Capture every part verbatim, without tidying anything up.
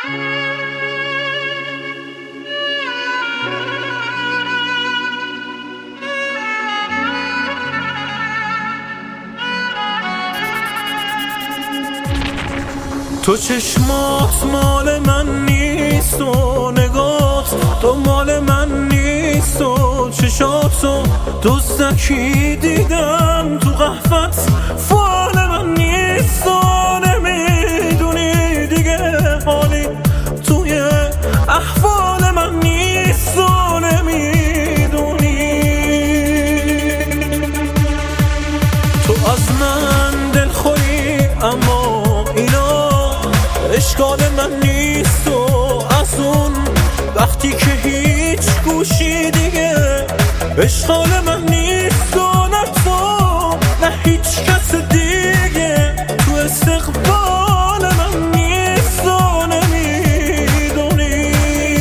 تو چشمات مال من نیست و نگات تو مال من نیست و چشاتو دزدکی دیدم تو قهوت فال من نیست و نمیدونی دیگه حالی توی احوال من نیست و نمیدونی تو از من دلخوری اما اینا اشکال من نیست و از اون وقتی که هیچ گوشی دیگه اشکال من نیست و نه تو نه هیچ کس دیگه تو استقبال من نیست و نمیدونی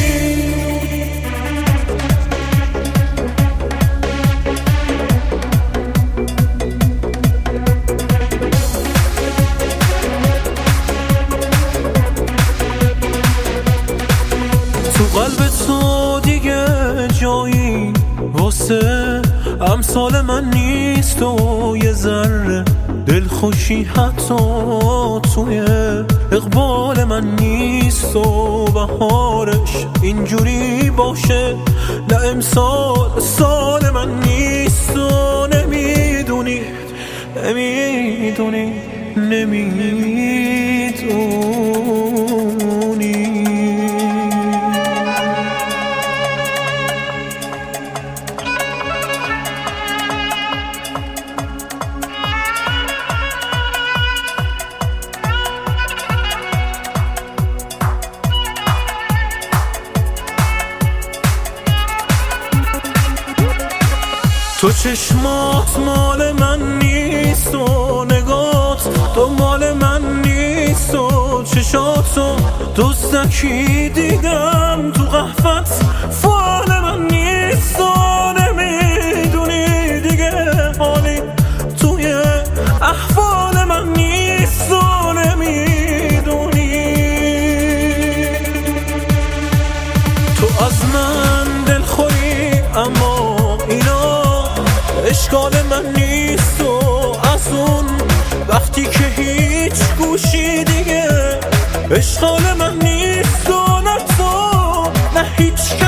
تو قلب تو دیگه جایی واسه امثال من نیست و یه ذره دلخوشی حتی توی اقبال من نیست و بهارش اینجوری باشه نه امسال سال من نیست و نمیدونی نمیدونی نمیدونی تو چشمات مال من نیست و نگات تو مال من نیست و چشاتو دزدکی دیدم تو قهوت فال من نیست و نمیدونی دیگه حالی توی احوال من نیست و نمیدونی تو از من دلخوری اما اینا اشکال من نیست و از اون وقتی که هیچ گوشی دیگه اشکال من نیست و نه تو نه هیچ